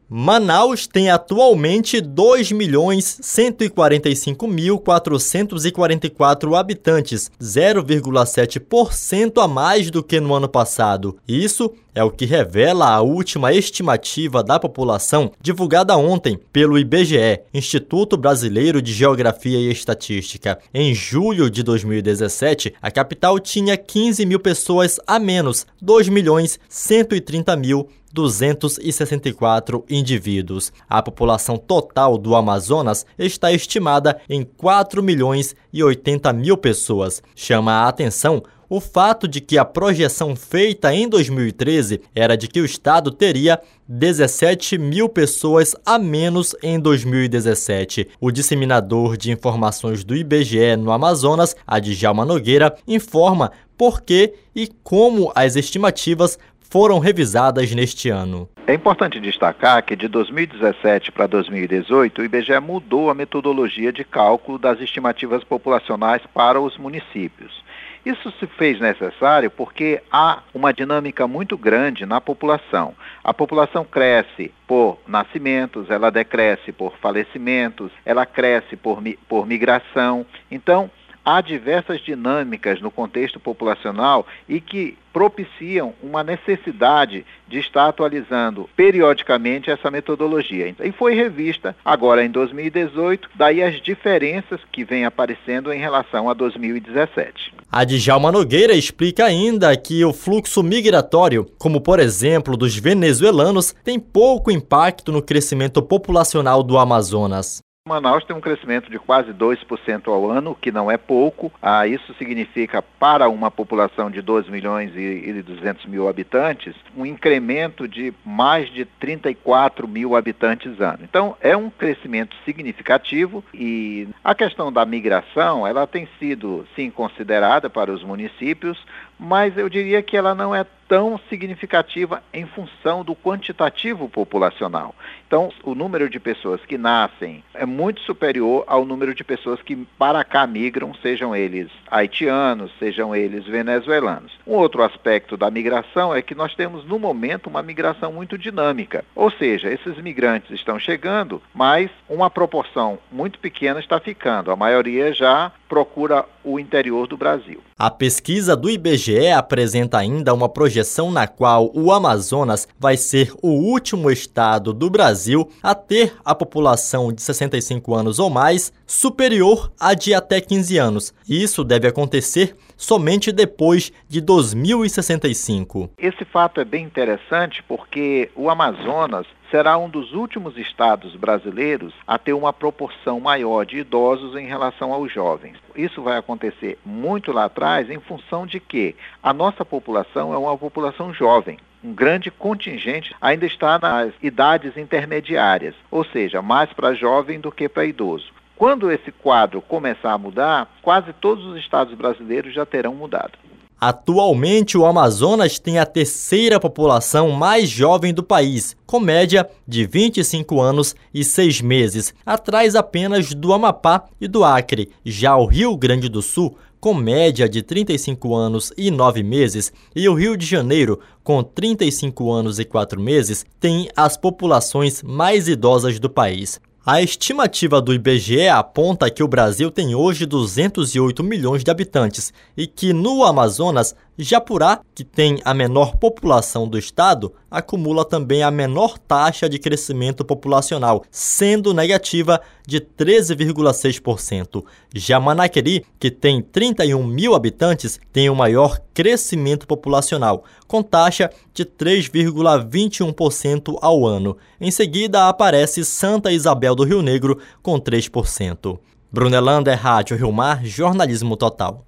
Manaus tem atualmente 2.145.444 habitantes, 0,7% a mais do que no ano passado. Isso é o que revela a última estimativa da população divulgada ontem pelo IBGE, Instituto Brasileiro de Geografia e Estatística. Em julho de 2017, a capital tinha 15 mil pessoas a menos, 2.130.264 indivíduos. A população total do Amazonas está estimada em 4.080.000 pessoas. Chama a atenção o fato de que a projeção feita em 2013 era de que o estado teria 17 mil pessoas a menos em 2017. O disseminador de informações do IBGE no Amazonas, Adjalma Nogueira, informa por que e como as estimativas foram revisadas neste ano. É importante destacar que de 2017 para 2018, o IBGE mudou a metodologia de cálculo das estimativas populacionais para os municípios. Isso se fez necessário porque há uma dinâmica muito grande na população. A população cresce por nascimentos, ela decresce por falecimentos, ela cresce por migração. Então, há diversas dinâmicas no contexto populacional e que propiciam uma necessidade de estar atualizando periodicamente essa metodologia. E foi revista agora em 2018, daí as diferenças que vêm aparecendo em relação a 2017. Adjalma Nogueira explica ainda que o fluxo migratório, como por exemplo dos venezuelanos, tem pouco impacto no crescimento populacional do Amazonas. Manaus tem um crescimento de quase 2% ao ano, o que não é pouco. Isso significa, para uma população de 2.200.000 habitantes, um incremento de mais de 34 mil habitantes ano. Então, é um crescimento significativo e a questão da migração, ela tem sido, sim, considerada para os municípios, mas eu diria que ela não é tão significativa em função do quantitativo populacional. Então, o número de pessoas que nascem é muito superior ao número de pessoas que para cá migram, sejam eles haitianos, sejam eles venezuelanos. Um outro aspecto da migração é que nós temos, no momento, uma migração muito dinâmica. Ou seja, esses migrantes estão chegando, mas uma proporção muito pequena está ficando. A maioria já procura o interior do Brasil. A pesquisa do IBGE apresenta ainda uma projeção na qual o Amazonas vai ser o último estado do Brasil a ter a população de 65 anos ou mais superior à de até 15 anos. Isso deve acontecer somente depois de 2065. Esse fato é bem interessante porque o Amazonas será um dos últimos estados brasileiros a ter uma proporção maior de idosos em relação aos jovens. Isso vai acontecer muito lá atrás em função de que a nossa população é uma população jovem. Um grande contingente ainda está nas idades intermediárias, ou seja, mais para jovem do que para idoso. Quando esse quadro começar a mudar, quase todos os estados brasileiros já terão mudado. Atualmente, o Amazonas tem a terceira população mais jovem do país, com média de 25 anos e 6 meses, atrás apenas do Amapá e do Acre. Já o Rio Grande do Sul, com média de 35 anos e 9 meses, e o Rio de Janeiro, com 35 anos e 4 meses, tem as populações mais idosas do país. A estimativa do IBGE aponta que o Brasil tem hoje 208 milhões de habitantes e que no Amazonas, Japurá, que tem a menor população do estado, acumula também a menor taxa de crescimento populacional, sendo negativa de 13,6%. Já Manaqueri, que tem 31 mil habitantes, tem o maior crescimento populacional, com taxa de 3,21% ao ano. Em seguida aparece Santa Isabel do Rio Negro, com 3%. Brunelander, Rádio Rio Mar, Jornalismo Total.